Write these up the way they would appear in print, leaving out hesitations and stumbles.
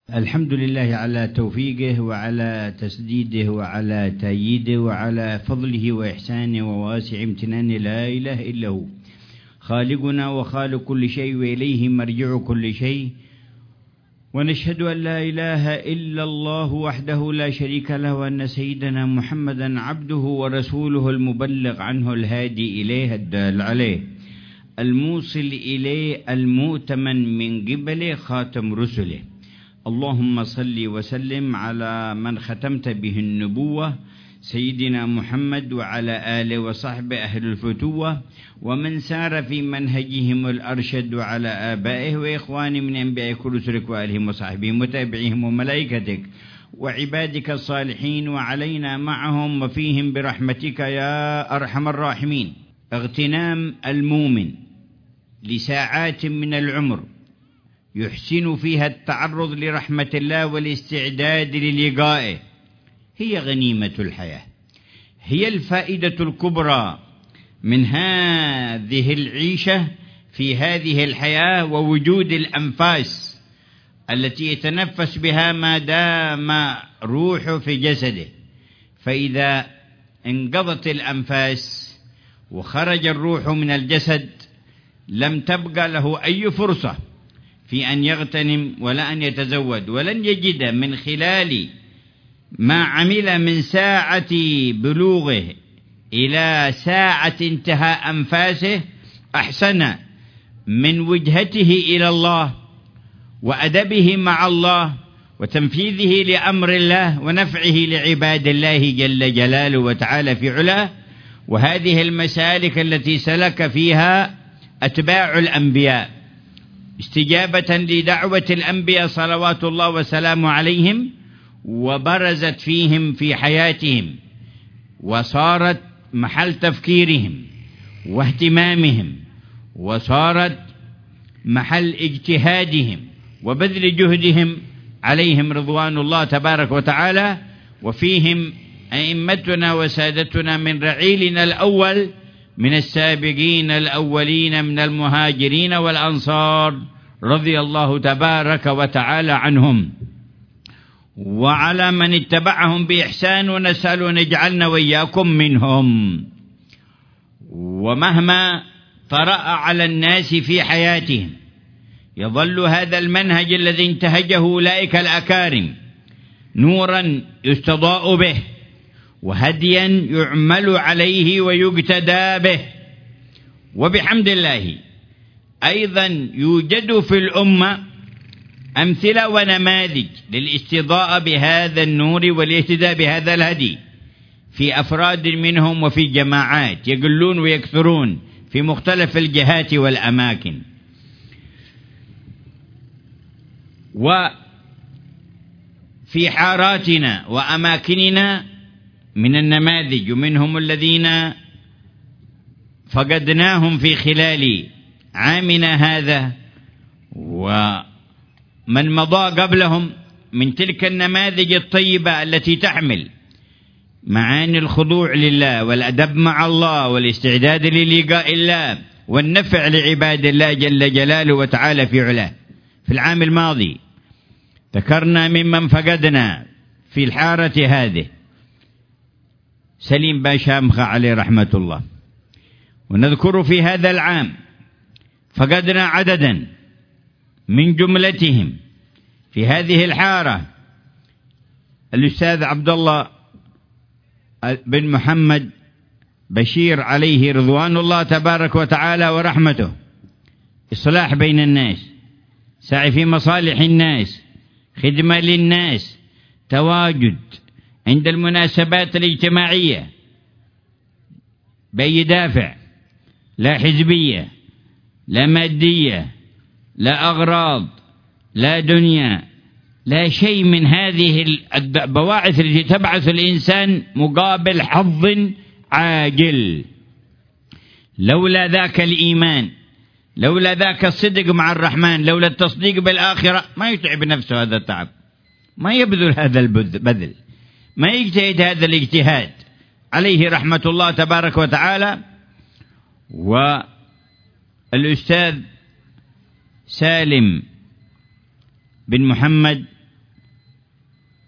الحمد لله على توفيقه وعلى تسديده وعلى تأييده وعلى فضله وإحسانه وواسع امتنانه، لا إله إلا هو خالقنا وخالق كل شيء وإليه مرجع كل شيء. ونشهد أن لا إله إلا الله وحده لا شريك له، وأن سيدنا محمدا عبده ورسوله المبلغ عنه الهادي إليه الدال عليه الموصل إليه المؤتمن من قبله خاتم رسله. اللهم صل وسلم على من ختمت به النبوة سيدنا محمد وعلى آله وصحبه أهل الفتوة ومن سار في منهجهم الأرشد وعلى آبائه وإخوانه من أنبيائك ورسلك وآلهم وصحبهم وتابعيهم وملائكتك وعبادك الصالحين وعلينا معهم وفيهم برحمتك يا أرحم الراحمين. اغتنام المؤمن لساعات من العمر يحسن فيها التعرض لرحمة الله والاستعداد للقائه هي غنيمة الحياة، هي الفائدة الكبرى من هذه العيشة في هذه الحياة، ووجود الأنفاس التي يتنفس بها ما دام روحه في جسده. فإذا انقضت الأنفاس وخرج الروح من الجسد لم تبقى له أي فرصة في أن يغتنم ولا أن يتزود، ولن يجد من خلال ما عمل من ساعة بلوغه إلى ساعة انتهاء أنفاسه أحسن من وجهته إلى الله وأدبه مع الله وتنفيذه لأمر الله ونفعه لعباد الله جل جلاله وتعالى في علاه. وهذه المسالك التي سلك فيها أتباع الأنبياء استجابة لدعوة الأنبياء صلوات الله وسلامه عليهم، وبرزت فيهم في حياتهم وصارت محل تفكيرهم واهتمامهم، وصارت محل اجتهادهم وبذل جهدهم عليهم رضوان الله تبارك وتعالى. وفيهم أئمتنا وسادتنا من رعيلنا الأول من السابقين الأولين من المهاجرين والأنصار رضي الله تبارك وتعالى عنهم، وعلى من اتبعهم بإحسان، ونسأل أن يجعلنا وإياكم منهم. ومهما طرأ على الناس في حياتهم يظل هذا المنهج الذي انتهجه أولئك الأكارم نورا يستضاء به وهديا يعمل عليه ويقتدى به. وبحمد الله أيضا يوجد في الأمة أمثلة ونماذج للاستضاءة بهذا النور والاهتداء بهذا الهدي في أفراد منهم وفي جماعات يقلون ويكثرون في مختلف الجهات والأماكن. وفي حاراتنا وأماكننا من النماذج، ومنهم الذين فقدناهم في خلال عامنا هذا ومن مضى قبلهم من تلك النماذج الطيبة التي تحمل معاني الخضوع لله والأدب مع الله والاستعداد للقاء الله والنفع لعباد الله جل جلاله وتعالى في علاه. في العام الماضي ذكرنا ممن فقدنا في الحارة هذه سليم باشا مخا عليه رحمة الله، ونذكر في هذا العام فقدنا عددا من جملتهم في هذه الحارة الأستاذ عبد الله بن محمد بشير عليه رضوان الله تبارك وتعالى ورحمته، إصلاح بين الناس، سعي في مصالح الناس، خدمة للناس، تواجد عند المناسبات الاجتماعية بأي دافع، لا حزبية لا مادية لا أغراض لا دنيا لا شيء من هذه البواعث التي تبعث الإنسان مقابل حظ عاجل. لولا ذاك الإيمان، لولا ذاك الصدق مع الرحمن، لولا التصديق بالآخرة ما يتعب نفسه هذا التعب، ما يبذل هذا البذل، ما يجتهد هذا الاجتهاد عليه رحمة الله تبارك وتعالى. والأستاذ سالم بن محمد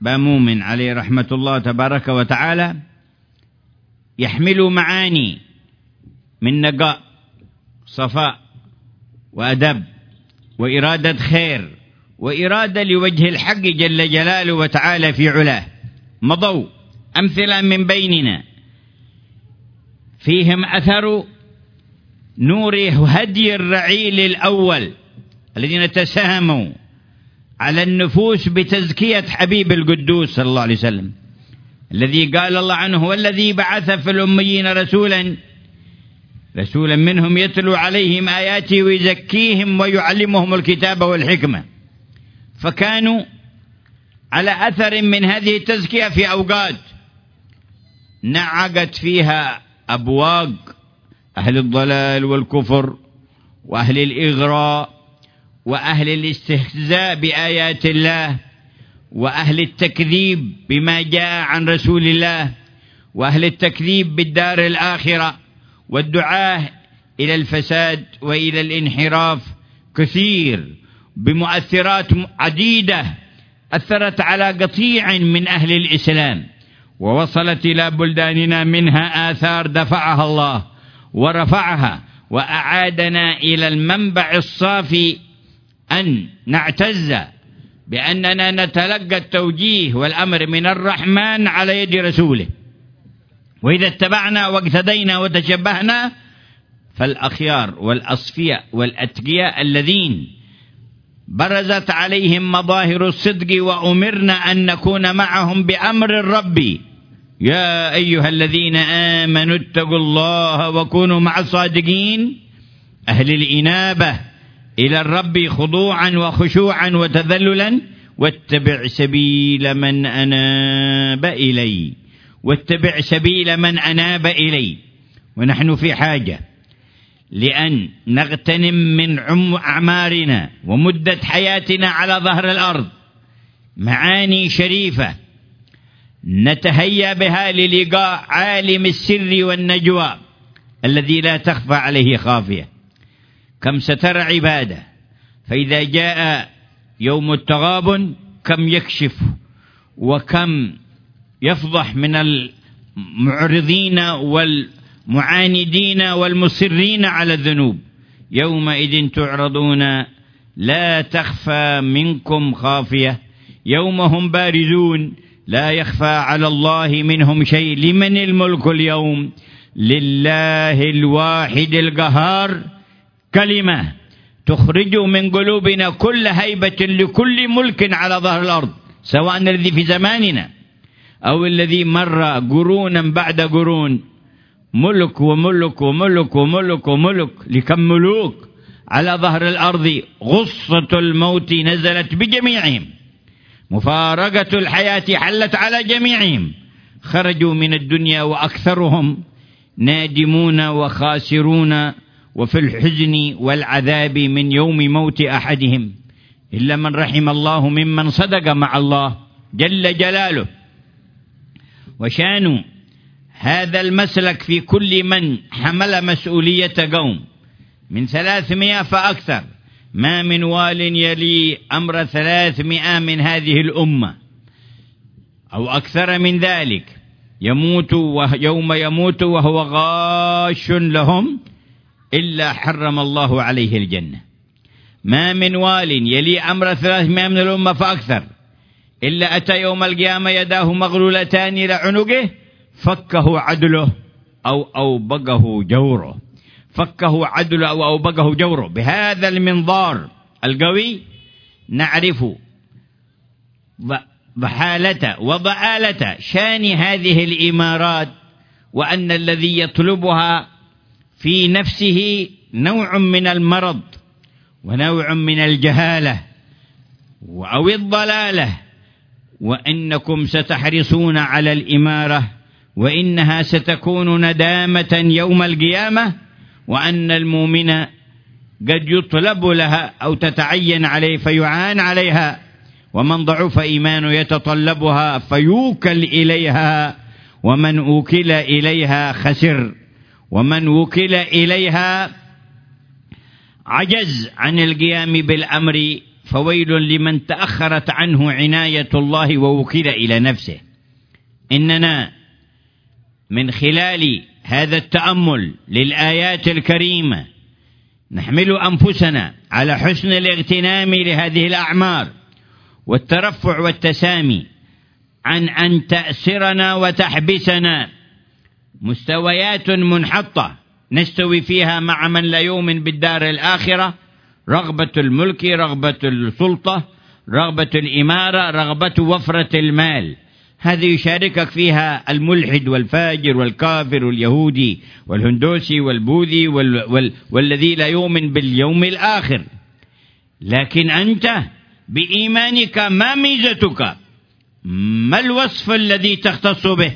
باموم عليه رحمة الله تبارك وتعالى يحمل معاني من نقاء صفاء وأدب وإرادة خير وإرادة لوجه الحق جل جلاله وتعالى في علاه. مضوا أمثلة من بيننا فيهم أثر نور هدي الرعيل الأول الذين تساهموا على النفوس بتزكية حبيب القدوس صلى الله عليه وسلم، الذي قال الله عنه: هو الذي بعث في الأميين رسولا منهم يتلو عليهم آياته ويزكيهم ويعلمهم الكتاب والحكمة. فكانوا على أثر من هذه التزكية في أوقات نعقت فيها أبواق أهل الضلال والكفر وأهل الإغراء وأهل الاستهزاء بآيات الله وأهل التكذيب بما جاء عن رسول الله وأهل التكذيب بالدار الآخرة والدعاة إلى الفساد وإلى الانحراف كثير بمؤثرات عديدة أثرت على قطيع من أهل الإسلام ووصلت إلى بلداننا منها آثار دفعها الله ورفعها وأعادنا إلى المنبع الصافي أن نعتز بأننا نتلقى التوجيه والأمر من الرحمن على يد رسوله، وإذا اتبعنا واقتدينا وتشبهنا فالأخيار والأصفياء والأتقياء الذين برزت عليهم مظاهر الصدق وأمرنا أن نكون معهم بأمر الرب: يا أيها الذين آمنوا اتقوا الله وكونوا مع الصادقين. أهل الإنابة إلى الرب خضوعا وخشوعا وتذللا: واتبع سبيل من أناب إلي، واتبع سبيل من أناب إلي. ونحن في حاجة لأن نغتنم من أعمارنا ومدة حياتنا على ظهر الأرض معاني شريفة نتهيأ بها للقاء عالم السر والنجوى الذي لا تخفى عليه خافية. كم ستر عباده فإذا جاء يوم التغابن كم يكشف وكم يفضح من المعرضين والمعاندين والمصرين على الذنوب. يومئذ تعرضون لا تخفى منكم خافية، يوم هم بارزون لا يخفى على الله منهم شيء. لمن الملك اليوم؟ لله الواحد القهار. كلمة تخرج من قلوبنا كل هيبة لكل ملك على ظهر الأرض، سواء الذي في زماننا أو الذي مر قرونا بعد قرون. ملك وملك وملك وملك وملك، لكم ملوك على ظهر الأرض. غصة الموت نزلت بجميعهم، مفارقة الحياة حلت على جميعهم، خرجوا من الدنيا وأكثرهم نادمون وخاسرون وفي الحزن والعذاب من يوم موت أحدهم، إلا من رحم الله ممن صدق مع الله جل جلاله. وشان هذا المسلك في كل من حمل مسؤولية قوم من 300 فأكثر، ما من وال يلي أمر 300 من هذه الأمة أو أكثر من ذلك يموت يوم يموت وهو غاش لهم إلا حرم الله عليه الجنة. ما من وال يلي أمر 300 من الأمة فأكثر إلا أتى يوم القيامة يداه مغلولتان إلى عنقه فكه عدله أو أوبقه جوره، فكه عدله أو أوبقه جوره. بهذا المنظار القوي نعرف ضحالة وضآلة شان هذه الإمارات، وأن الذي يطلبها في نفسه نوع من المرض ونوع من الجهالة أو الضلالة، وإنكم ستحرصون على الإمارة وإنها ستكون ندامة يوم القيامة، وأن المؤمن قد يطلب لها أو تتعين عليه فيعان عليها، ومن ضعف إيمانه يتطلبها فيوكل إليها، ومن أوكل إليها خسر، ومن وكل إليها عجز عن القيام بالأمر فويل لمن تأخرت عنه عناية الله ووكل إلى نفسه. إننا من خلال هذا التأمل للآيات الكريمة نحمل أنفسنا على حسن الاغتنام لهذه الأعمار والترفع والتسامي عن أن تأسرنا وتحبسنا مستويات منحطة نستوي فيها مع من لا يؤمن بالدار الآخرة، رغبة الملك، رغبة السلطة، رغبة الإمارة، رغبة وفرة المال. هذه يشاركك فيها الملحد والفاجر والكافر واليهودي والهندوسي والبوذي والذي لا يؤمن باليوم الآخر. لكن أنت بإيمانك ما ميزتك؟ ما الوصف الذي تختص به؟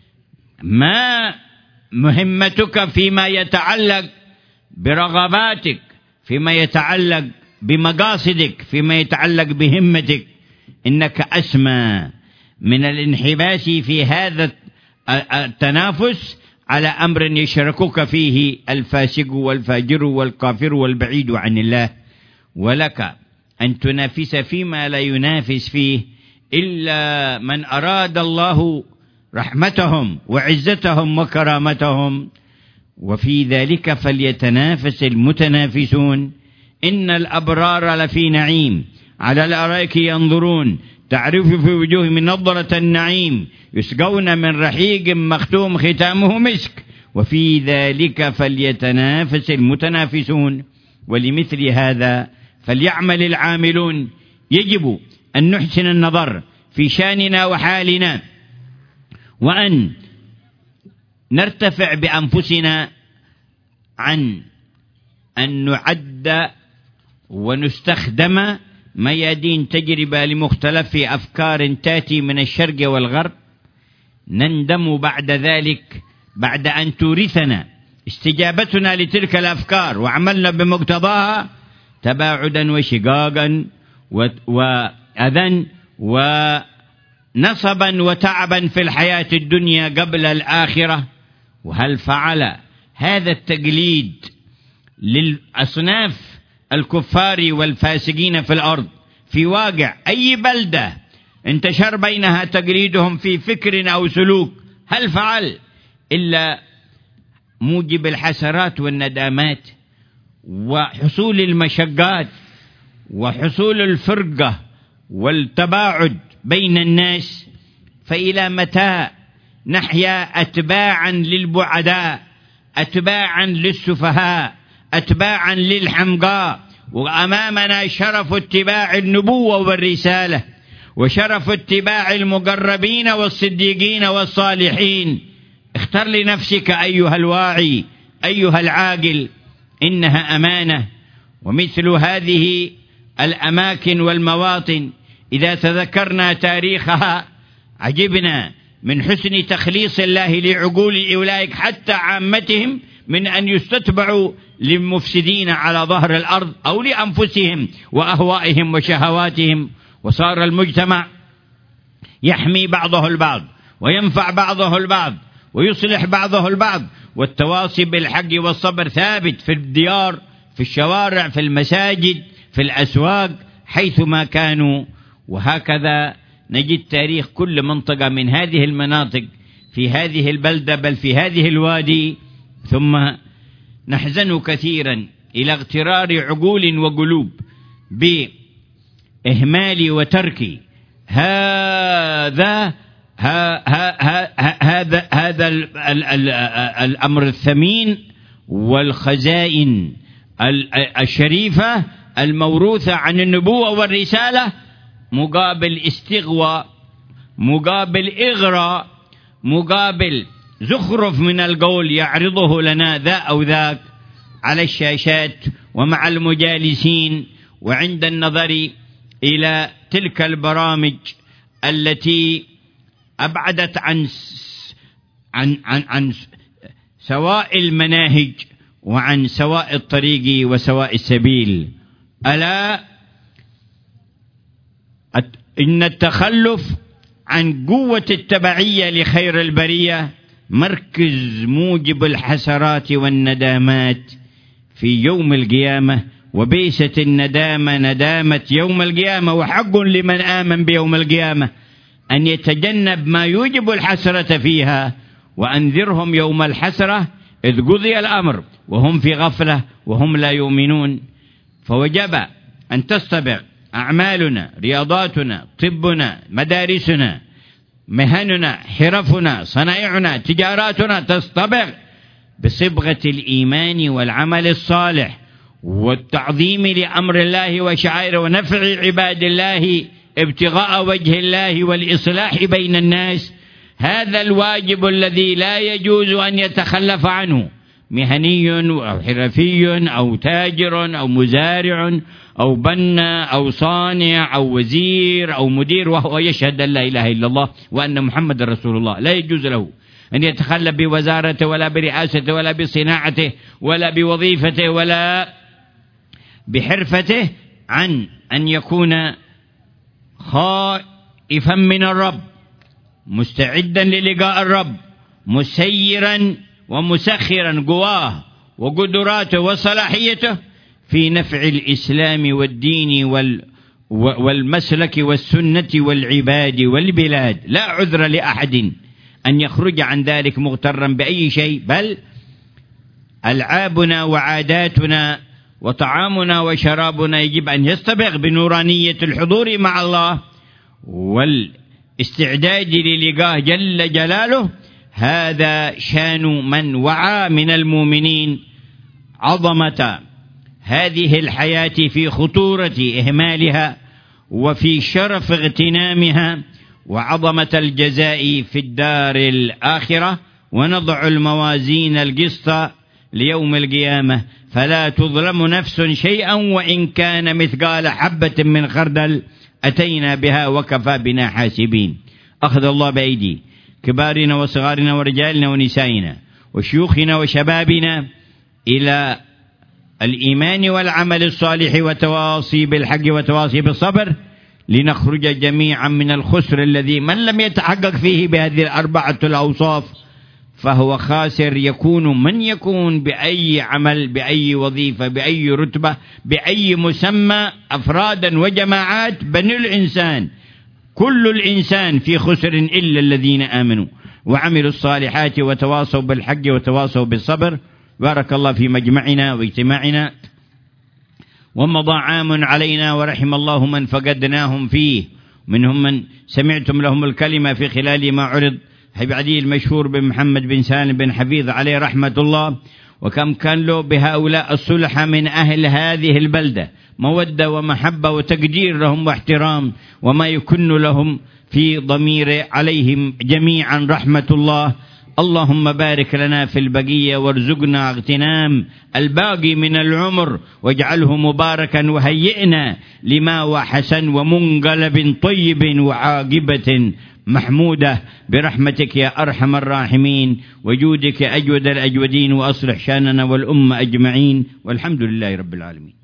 ما مهمتك فيما يتعلق برغباتك، فيما يتعلق بمقاصدك، فيما يتعلق بهمتك؟ إنك أسمى من الانحباس في هذا التنافس على أمر يشركك فيه الفاسق والفاجر والكافر والبعيد عن الله، ولك أن تنافس فيما لا ينافس فيه إلا من أراد الله رحمتهم وعزتهم وكرامتهم. وفي ذلك فليتنافس المتنافسون. إن الأبرار لفي نعيم على الأرائك ينظرون تعرف في وجوههم نضرة النعيم يسقون من رحيق مختوم ختامه مسك وفي ذلك فليتنافس المتنافسون. ولمثل هذا فليعمل العاملون. يجب أن نحسن النظر في شأننا وحالنا، وأن نرتفع بأنفسنا عن أن نعد ونستخدم ميادين تجربة لمختلف أفكار تأتي من الشرق والغرب، نندم بعد ذلك بعد أن تورثنا استجابتنا لتلك الأفكار وعملنا بمقتضاها تباعدا وشقاقا وأذى ونصبا وتعبا في الحياة الدنيا قبل الآخرة. وهل فعل هذا التقليد للأصناف الكفار والفاسقين في الأرض في واقع أي بلدة انتشر بينها تقليدهم في فكر أو سلوك، هل فعل إلا موجب الحسرات والندامات وحصول المشقات وحصول الفرقة والتباعد بين الناس؟ فإلى متى نحيا أتباعا للبعداء، أتباعا للسفهاء، أتباعا للحمقاء، وأمامنا شرف اتباع النبوة والرسالة وشرف اتباع المقربين والصديقين والصالحين؟ اختر لنفسك أيها الواعي أيها العاقل، إنها أمانة. ومثل هذه الأماكن والمواطن إذا تذكرنا تاريخها عجبنا من حسن تخليص الله لعقول أولئك حتى عامتهم من أن يستتبعوا للمفسدين على ظهر الأرض أو لأنفسهم وأهوائهم وشهواتهم. وصار المجتمع يحمي بعضه البعض وينفع بعضه البعض ويصلح بعضه البعض، والتواصي بالحق والصبر ثابت في الديار، في الشوارع، في المساجد، في الأسواق، حيثما كانوا. وهكذا نجد تاريخ كل منطقة من هذه المناطق في هذه البلدة بل في هذه الوادي. ثم نحزن كثيرا إلى اغترار عقول وقلوب بإهمال وترك هذا الأمر الثمين والخزائن الشريفة الموروثة عن النبوة والرسالة، مقابل استغواء، مقابل إغراء، مقابل زخرف من القول يعرضه لنا ذا أو ذاك على الشاشات ومع المجالسين، وعند النظر إلى تلك البرامج التي أبعدت عن سواء المناهج وعن سواء الطريق وسواء السبيل. ألا إن التخلف عن قوة التبعية لخير البرية مركز موجب الحسرات والندامات في يوم القيامة وبئست الندامة ندامة يوم القيامة. وحق لمن آمن بيوم القيامة أن يتجنب ما يوجب الحسرة فيها. وأنذرهم يوم الحسرة إذ قضي الأمر وهم في غفلة وهم لا يؤمنون. فوجب أن تستبق أعمالنا، رياضاتنا، طبنا، مدارسنا، مهننا، حرفنا، صنائعنا، تجاراتنا تستبق بصبغة الإيمان والعمل الصالح والتعظيم لأمر الله وشعائره ونفع عباد الله ابتغاء وجه الله والإصلاح بين الناس. هذا الواجب الذي لا يجوز أن يتخلف عنه مهني أو حرفي أو تاجر أو مزارع أو بنا أو صانع أو وزير أو مدير وهو يشهد أن لا إله إلا الله وأن محمد رسول الله. لا يجوز له أن يتخلف بوزارته ولا برئاسته ولا بصناعته ولا بوظيفته ولا بحرفته عن أن يكون خائفا من الرب، مستعدا للقاء الرب، مسيرا ومسخرا قواه وقدراته وصلاحيته في نفع الإسلام والدين والمسلك والسنة والعباد والبلاد. لا عذر لأحد أن يخرج عن ذلك مغترا بأي شيء، بل ألعابنا وعاداتنا وطعامنا وشرابنا يجب أن يصطبغ بنورانية الحضور مع الله والاستعداد للقاه جل جلاله. هذا شان من وعى من المؤمنين عظمة هذه الحياة في خطورة إهمالها وفي شرف اغتنامها وعظمة الجزاء في الدار الآخرة. ونضع الموازين القسط ليوم القيامة فلا تظلم نفس شيئا وإن كان مثقال حبة من خردل أتينا بها وكفى بنا حاسبين. أخذ الله بأيدي كبارنا وصغارنا ورجالنا ونسائنا وشيوخنا وشبابنا إلى الإيمان والعمل الصالح وتواصي بالحق وتواصي بالصبر لنخرج جميعا من الخسر الذي من لم يتحقق فيه بهذه الأربعة الأوصاف فهو خاسر. يكون من يكون بأي عمل، بأي وظيفة، بأي رتبة، بأي مسمى، أفرادا وجماعات، بني الإنسان كل الإنسان في خسر إلا الذين آمنوا وعملوا الصالحات وتواصوا بالحق وتواصوا بالصبر. بارك الله في مجمعنا واجتماعنا ومضى عام علينا ورحم الله من فقدناهم فيه، منهم من سمعتم لهم الكلمة في خلال ما عرض حبيبي المشهور بن محمد بن سالم بن حفيظ عليه رحمة الله. وكم كان له بهؤلاء الصلح من أهل هذه البلدة مودة ومحبة وتقدير لهم واحترام وما يكن لهم في ضمير عليهم جميعا رحمة الله. اللهم بارك لنا في البقية وارزقنا اغتنام الباقي من العمر واجعله مباركا وهيئنا لما وحسن ومنقلب طيب وعاقبة محمودة برحمتك يا أرحم الراحمين وجودك أجود الأجودين وأصلح شاننا والأمة أجمعين والحمد لله رب العالمين.